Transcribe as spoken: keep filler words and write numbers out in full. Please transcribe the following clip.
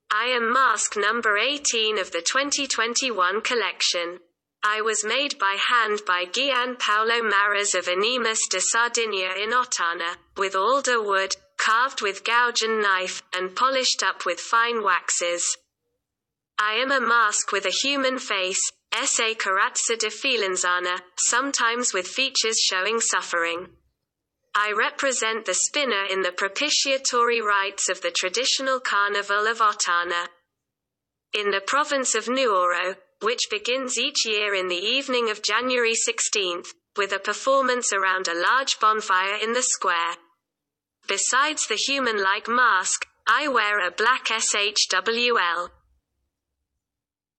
I am mask number eighteen of the twenty twenty-one collection. I was made by hand by Gian Paolo Maras of Animas de Sardinia in Ottana, with alder wood, carved with gouge and knife, and polished up with fine waxes. I am a mask with a human face, esse carazza de filanzana, sometimes with features showing suffering. I represent the spinner in the propitiatory rites of the traditional carnival of Ottana. In the province of Nuoro, which begins each year in the evening of January sixteenth, with a performance around a large bonfire in the square. Besides the human-like mask, I wear a black S H W L.